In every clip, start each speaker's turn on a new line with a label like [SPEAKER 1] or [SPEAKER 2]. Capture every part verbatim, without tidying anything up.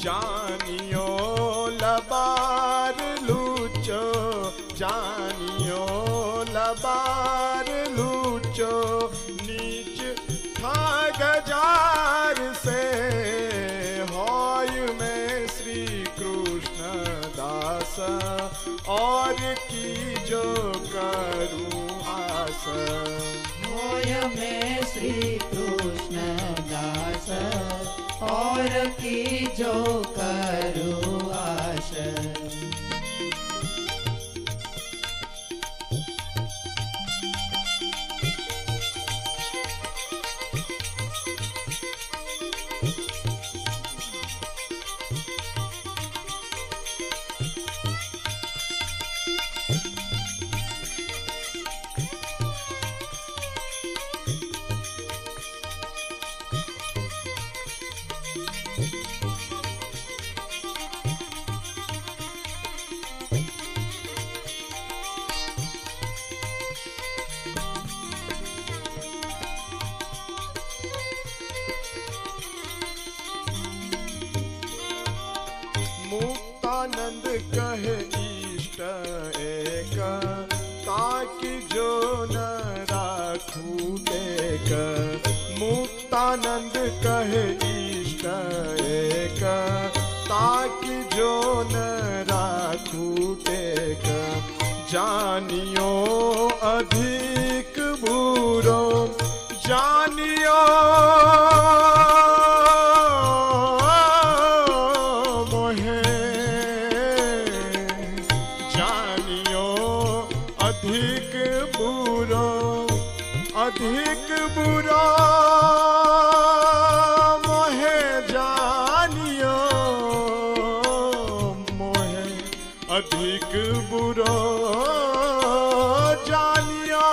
[SPEAKER 1] जानियो लबार लूचो, जानियो लबार लूचो, नीच ठाग जार से होय में श्री कृष्ण दास, और की जो करूं आस।
[SPEAKER 2] होय में श्री कृष्ण दास, और की जो करूं आस।
[SPEAKER 1] मुक्तानंद कहे इष्ट एक, ताकि जो न राखू टेक। मुक्तानंद कहे इष्ट एक, ताकि जो न राखू टेक। जानियो अधिक बुरो, जानियो अधिक बुरा मोहे जानियो, मोहे अधिक बुरा जानियो।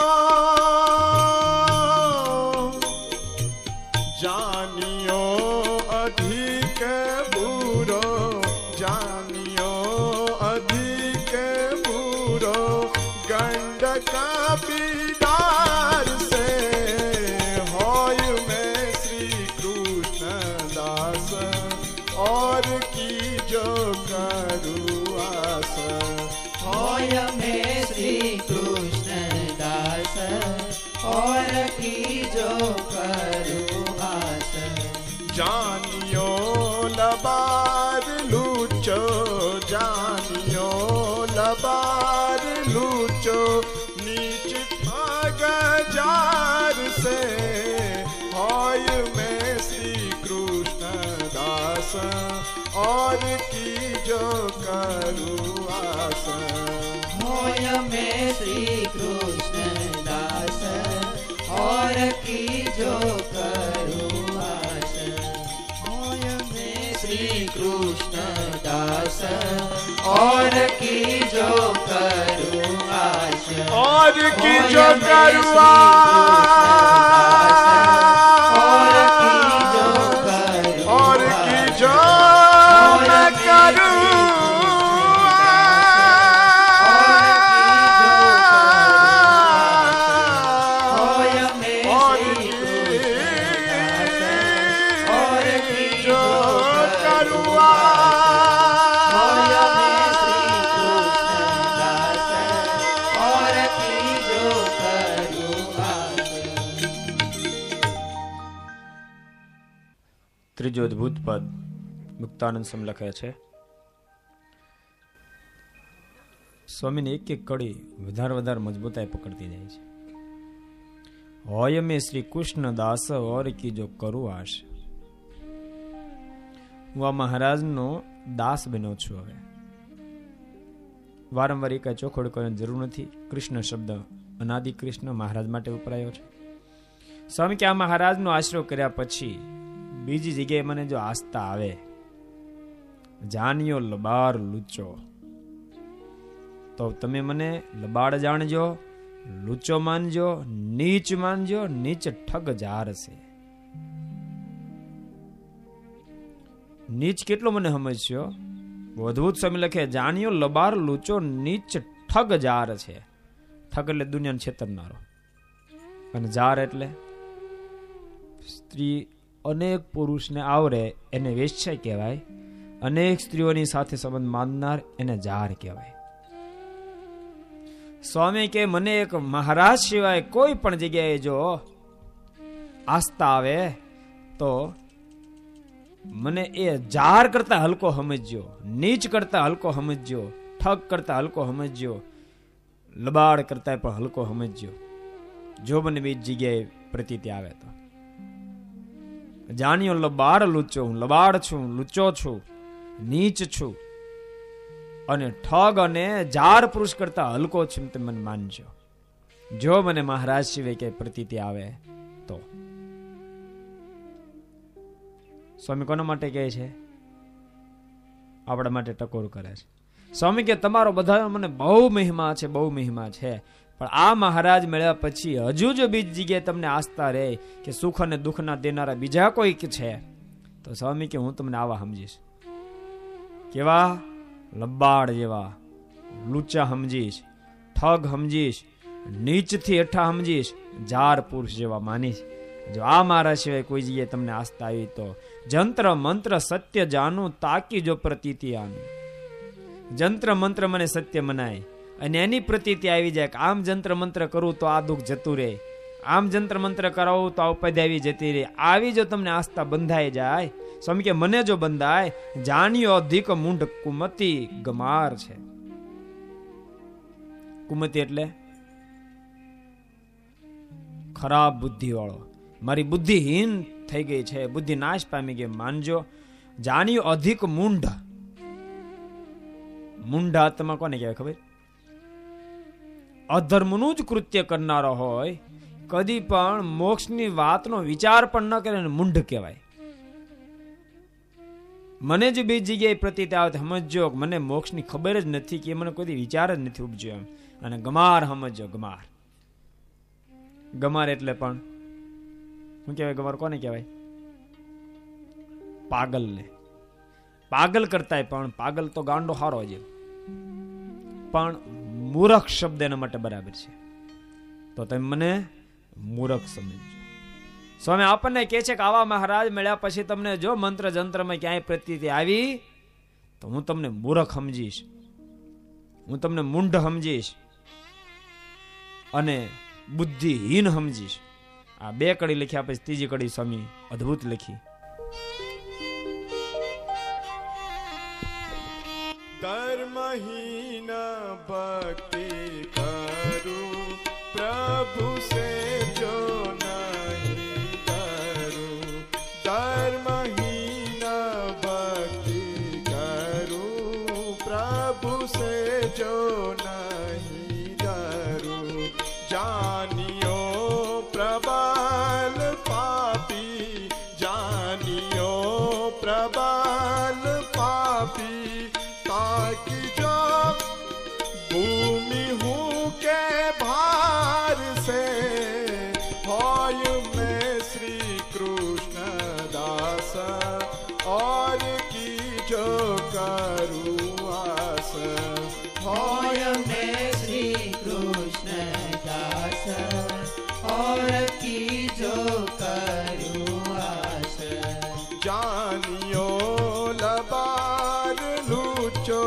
[SPEAKER 1] जानियो अधिक बुरो, जानियो अधिक बुरो, गंडक बिडार से होय में श्री कृष्ण दास, और की जो करूं आस।
[SPEAKER 2] होय में श्री कृष्ण दास, और की जो करूं आस।
[SPEAKER 1] जानियो लबार लूचो, जानियो लबार लूचो, नीच ठाग जार से होय में श्री कृष्ण दास, और की जो करूं आस।
[SPEAKER 2] होय में श्री कृष्ण दास, और की जो करूं आस। होय में श्री कृष्ण दास, और की जो करूं आस।
[SPEAKER 1] और की जो करूं
[SPEAKER 2] और की जो करूं,
[SPEAKER 1] और की जो मैं करूं
[SPEAKER 3] ત્રીજો અદભુત પદ મુક્તાનંદ સ્વામી લખે છે. સ્વામીની એક એક કડી વધારે વધારે મજબૂતાઈ પકડતી જાય છે. હોય મેં શ્રી કૃષ્ણ દાસ ઓર કી જો કરું આશ. હું આ મહારાજનો દાસ બન્યો છું. હવે વારંવાર એક ચોખવડ કરવાની જરૂર નથી. કૃષ્ણ શબ્દ અનાદિ કૃષ્ણ મહારાજ માટે વપરાયો છે. સ્વામી કે આ મહારાજનો આશરો કર્યા પછી બીજી જગ્યાએ મને જો આસ્થા આવે, જાણ્યો લબાર લૂચો, તો તમે મને લબાડ જાણજો, લૂચો માનજો, નીચ માનજો, નીચ ઠગ જાર છે. નીચ કેટલો મને સમજ્યો. અદભુત સ્વામી લખે, જાણ્યો લબાર લૂચો, નીચ ઠગ જાર છે. ઠગ એટલે દુનિયાને છેતરનારો, અને જાર એટલે સ્ત્રી અનેક પુરુષને આવરે એને વેશ્યા કહેવાય. અનેક સ્ત્રીઓની સાથે સંબંધ માનનાર એને જાર કહેવાય. સ્વામી કે મને એક મહારાજ સિવાય કોઈ પણ જગ્યાએ જો આસ્થા આવે તો મને એ જાર કરતા હલકો સમજ્યો, નીચ કરતા હલકો સમજ્યો, ઠગ કરતા હલકો સમજ્યો, લબાડ કરતા પણ હલકો સમજ્યો. જો મને બીજી જગ્યાએ પ્રતીતિ આવે તો જાણ્યો લબાડ લુચ્ચો, હું લબાડ છું, લુચ્ચો છું, નીચ છું અને ઠગ અને જાર પુરુષ કરતા હલકો છું તે મને માનજો. જો મને મહારાજ સિવાય કે પ્રતીતિ આવે તો. સ્વામી કોના માટે કહે છે? આપણા માટે ટકોર કરે છે. સ્વામી કે તમારો બધા મને બહુ મહિમા છે, બહુ મહિમા છે, પણ આ મહારાજ મળ્યા પછી હજુ જો બીજી જગ્યાએ તમને આસ્થા રહે કે સુખ અને દુઃખના દેનારા બીજા કોઈ છે તો સ્વામી કે હું તમને આવા સમજીશ. કેવા? લબાડ જેવા, લુચ્ચા સમજીશ, ઠગ સમજીશ, નીચથી હેઠા સમજીશ, જાર પુરુષ જેવા માનીશ. જો આ મારા સિવાય કોઈ જગ્યાએ તમને આસ્થા આવી તો જંત્ર મંત્ર સત્ય જાનું, તાકી જો પ્રતીતિ આનું. જંત્ર મંત્ર મને સત્ય મનાય અને એની પ્રતીતિ આવી જાય કે આમ જંત્ર મંત્ર કરું તો આ દુઃખ જતું રહે, આમ જંત્ર મંત્ર કરાવું તો આ ઉપાધિ આવી જતી રહે. આવી જો તમને આસ્થા બંધાઈ જાય, સ્વામી કે મને જો બંધાય, જાણ્યો અધિક મૂંઢ કુમતી ગમાર છે. કુમતી એટલે ખરાબ બુદ્ધિ વાળો, મારી બુદ્ધિહીન થઈ ગઈ છે, બુદ્ધિ નાશ પામી ગઈ. માનજો જાણ્યો અધિક મૂંઢ. મૂંઢ આત્મા કોને કહેવાય ખબર? અધર્મનું જ કૃત્ય કરનારો હોય, કદી પણ મોક્ષની વાતનો વિચાર પણ ન કરે, મૂંઢ કહેવાય. મને જો બીજી જગ્યાએ પ્રતીત આવે સમજો મને મોક્ષની ખબર જ નથી કે મને કોઈ વિચાર જ નથી ઉપજ્યો એમ. અને ગમાર સમજો, ગમાર. ગમાર એટલે પણ શું કહેવાય? ગમાર કોને કહેવાય? પાગલ ને. પાગલ કરતાય પણ પાગલ તો ગાંડો હારો છે, પણ મૂર્ખ શબ્દ એના માટે બરાબર છે. તો તમે મને મૂર્ખ સમજો. સ્વામી આપણને કહે છે કે આવા મહારાજ મળ્યા પછી તમને જો મંત્ર જંત્રમાં ક્યાંય પ્રતીતિ આવી તો હું તમને મૂર્ખ સમજીશ, હું તમને મૂંઢ સમજીશ અને બુદ્ધિહીન સમજીશ. આ બે કડી લખ્યા પછી ત્રીજી કડી સ્વામી અદ્ભુત લખી.
[SPEAKER 1] ધર્મહીન ભક્તિ કરું, પ્રભુ સે જો નહીં કરું. ધર્મહીન ભક્તિ કરું, પ્રભુ સે જો નહીં કરું. જાનિયો પ્રબલ પાપી, જાનિયો પ્રબલ પાપી, ताकि जो भूमि हूँ के भार से होय मैं श्री कृष्ण दास और की जो करूँ आस.
[SPEAKER 2] होय मैं श्री कृष्ण दास और की जो करूँ आस.
[SPEAKER 1] जानियो लबार लूचो,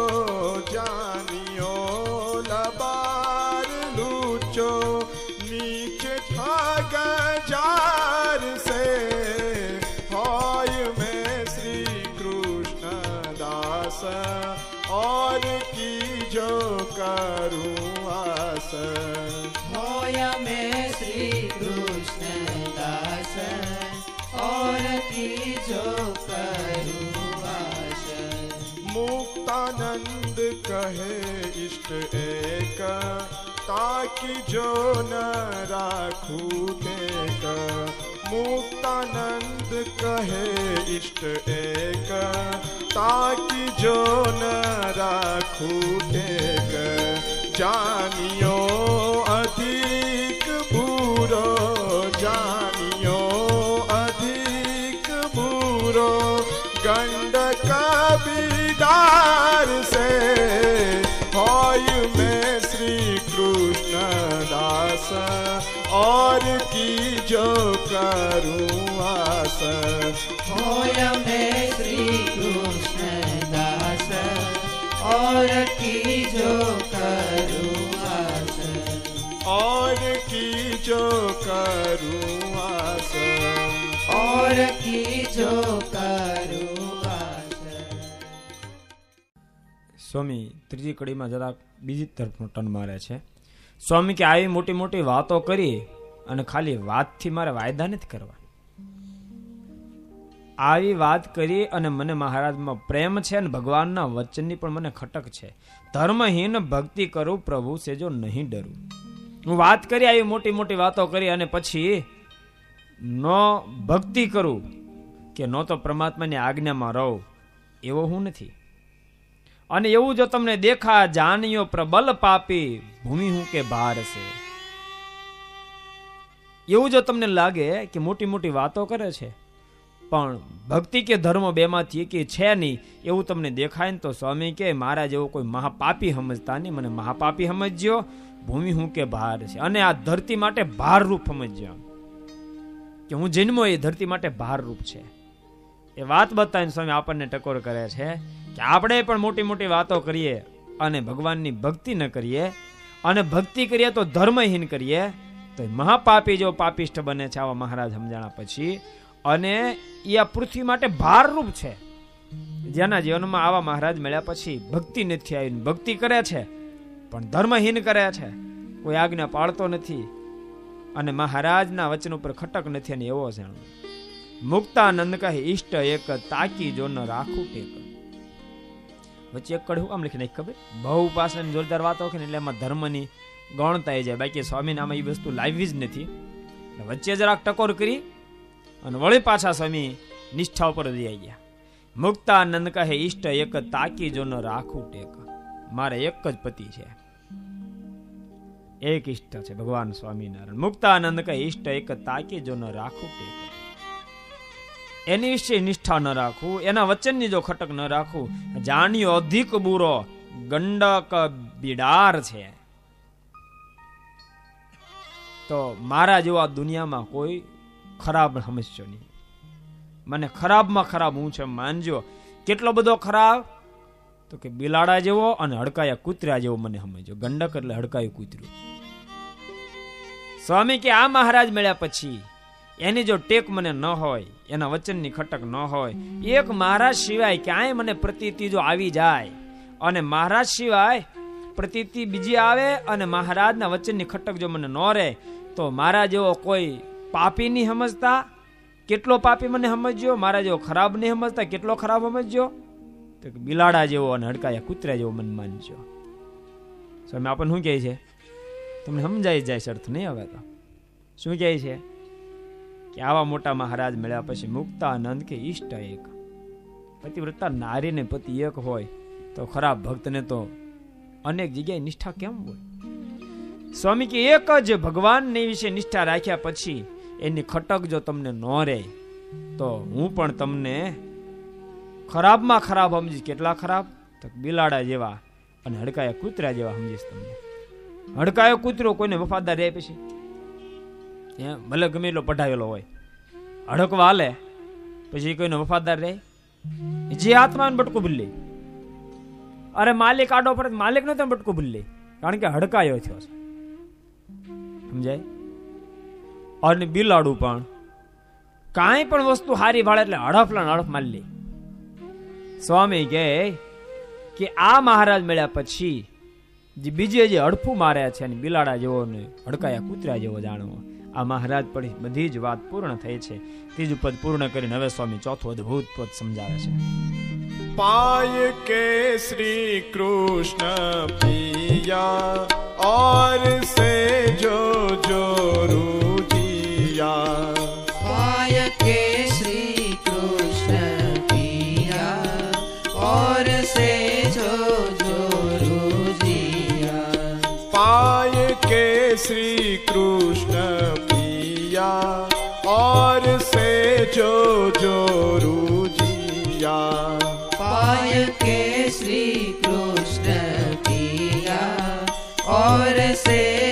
[SPEAKER 1] जानियो लबार लूचो, नीचे ठाग जार से होय मैं श्री कृष्ण दास और की जो करूँ आस.
[SPEAKER 2] होय मैं श्री कृष्ण दास और की जो करूँ आस.
[SPEAKER 1] मुक्तानंद कहे इष्ट एक, ताकि जो न राखू टेक. मुक्तानंद कहे इष्ट एक, ताकि जो न राखू टेक. जानियो अधिक बुरो, जानियो अधिक बुरो, गंडक बिडार से होय मैं श्री कृष्ण दास और की जो करूँ आस.
[SPEAKER 2] होय मैं श्री कृष्ण और कीजो करुआस
[SPEAKER 1] और कीजो करुआस
[SPEAKER 2] और कीजो करुआस।
[SPEAKER 3] સ્વામી ત્રીજી કડીમાં જરાક બીજી તરફનો ટર્ન મારે છે. સ્વામી કે આવી મોટી મોટી વાતો કરી અને ખાલી વાતથી મારે વાયદા નથી કરવા. આવી વાત કરી અને મને મહારાજમાં પ્રેમ છે અને ભગવાનના વચનની પણ મને ખટક છે. ધર્મહીન ભક્તિ કરું પ્રભુ સેજો નહીં ડરું. હું વાત કરી આવી મોટી મોટી વાતો કરી અને પછી નો ભક્તિ કરું કે નો તો પરમાત્માની આજ્ઞામાં રહું, એવો હું નથી. અને એવું જો તમને દેખા જાણ્યો પ્રબલ પાપી ભૂમિ હું કે ભાર છે, એવું જો તમને લાગે કે મોટી મોટી વાતો કરે છે પણ ભક્તિ કે ધર્મ બેમાંથી કે છે નહીં એવું તમને દેખાય ને તો સ્વામી કે મારા જેવો કોઈ મહાપાપી સમજતા નહીં, મને મહાપાપી સમજ્યો, ભૂમિ હું કે ભાર છે. અને આ ધરતી માટે ભારરૂપ સમજ્યો કે હું જન્મો એ ધરતી માટે ભારરૂપ છે. એ વાત બતાવીને સ્વામી આપણને ટકોર કરે છે કે આપણે પણ મોટી મોટી વાતો કરીએ અને ભગવાનની ભક્તિ ન કરીએ, અને ભક્તિ કરીએ તો ધર્મહીન કરીએ તો મહાપાપી જો પાપિષ્ઠ બને છે. આવા મહારાજ સમજાણા પછી અને એ આ પૃથ્વી માટે ભારરૂપ છે. જેના જીવનમાં આવા મહારાજ મળ્યા પછી ભક્તિ નથી આવી, ભક્તિ કરે છે પણ ધર્મહીન કરે છે, કોઈ આજ્ઞા પાળતો નથી અને મહારાજના વચન ઉપર ખટક નથી. અને એવો જાણો મુક્તાનંદ કહે ઈષ્ટ એક તાકી જો ન રાખું ટેક. વચ્ચે એક કડવું આમ લખી નાખી ખબર બહુ પાસે જોરદાર વાતો કે એટલે એમાં ધર્મની ગણતા જાય, બાકી સ્વામીને આમાં એ વસ્તુ લાવી જ નથી. વચ્ચે જરાક ટકોર કરી અને વળી પાછા સ્વામી નિષ્ઠા ઉપર લઈ ગયા. મુક્તાનંદ કહે ઈષ્ટ એક તાકી જો ન રાખું ટેક. મારે એક જ પતિ છે, એક ઈષ્ટ છે ભગવાન સ્વામિનારાયણ. મુક્તાનંદ કહે ઈષ્ટ એક તાકી જો ન રાખું ટેક. એની વિશે નિષ્ઠા ન રાખું, એના વચનની જો ખટક ન રાખું, જાણ્યો અધિક બુરો ગંડક બિડાર છે. તો મારા જેવા દુનિયામાં કોઈ ખરાબ સમજજો નહીં. મને ખરાબમાં ખરાબ હું છે માનજો. કેટલો બધો ખરાબ તો કે બિલાડા જેવો અને હડકાયા કૂતરા જેવો મને સમજો. ગંડક એટલે હડકાયું કૂતરું. સ્વામી કે આ મહારાજ મળ્યા પછી એની જો ટેક મને ન હોય, એના વચનની ખટક ન હોય, એક મહારાજ સિવાય ક્યાંય મને પ્રતીતિ જો આવી જાય અને મહારાજ સિવાય પ્રતીતિ બીજી આવે અને મહારાજના વચનની ખટક જો મને ન રહે તો મારા જેવો કોઈ પાપી નહીં સમજતા, કેટલો પાપી મને સમજ્યો. મારા જેવો ખરાબ નહીં સમજતા, કેટલો ખરાબ સમજ્યો. તો બિલાડા જેવો અને હડકાયા કૂતરા જેવો મન માનજો. સ્વામી આપણને શું કહે છે? તમને સમજાઈ જાય છે, અર્થ નહીં આવે તો શું કહે છે કે આવા મોટા મહારાજ મળ્યા પછી મુક્તાનંદ કે ઈષ્ટ એક. પતિવ્રતા નારીને પતિ એક હોય તો ખરાબ ભક્તને તો અનેક જગ્યાએ નિષ્ઠા કેમ હોય? સ્વામી કે એક જ ભગવાનની વિશે નિષ્ઠા રાખ્યા પછી એની ખટક જો તમને ન રહે તો હું પણ તમને ખરાબમાં ખરાબ સમજીશ. કેટલા ખરાબ? તો બિલાડા જેવા અને હડકાયા કૂતરા જેવા સમજીશ તમને. હડકાયો કૂતરો કોઈને વફાદાર રહે પછી ભલે ગમે એટલો પઢાવેલો હોય, હડકવા હાલે પછી કોઈને વફાદાર રહે? જે આત્માને બટકું ભૂલી લે. અરે માલિક આડો પડે, માલિક નો તો બટકું ભૂલી લે, કારણ કે હડકાયો થયો છે. સમજાય? અને બિલાડું પણ કાંઈ પણ વસ્તુ હારી ભાળે એટલે હડફલા હડફ મારી લે. સ્વામી કહે કે આ મહારાજ મળ્યા પછી જે બીજે જે હડફું માર્યા છે અને બિલાડા જેવો ને હડકાયા કૂતરા જેવો જાણવો, આ મહારાજ પડી બધી જ વાત પૂર્ણ થઈ છે. ત્રીજું પદ પૂર્ણ કરીને હવે સ્વામી ચોથું અદભુત પદ સમજાવે છે.
[SPEAKER 1] पाय के श्री कृष्ण पिया और से जो जो रुजिया.
[SPEAKER 2] पाय के श्री कृष्ण पिया और से जो जो रुजिया.
[SPEAKER 1] पाय के श्री कृष्ण पिया और से जो जो रुजिया.
[SPEAKER 2] पाय के श्री कृष्ण पिया और से